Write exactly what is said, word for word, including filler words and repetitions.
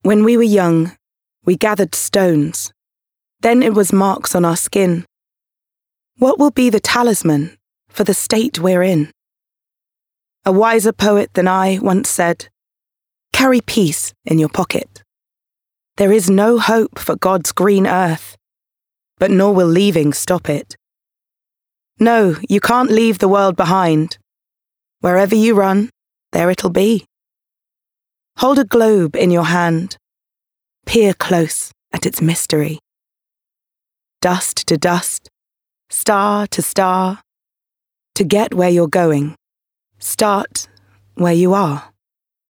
When we were young, we gathered stones. Then it was marks on our skin. What will be the talisman for the state we're in? A wiser poet than I once said, "Carry peace in your pocket. There is no hope for God's green earth, but nor will leaving stop it. No, you can't leave the world behind. Wherever you run, there it'll be. Hold a globe in your hand. Peer close at its mystery. Dust to dust, star to star. To get where you're going, start where you are."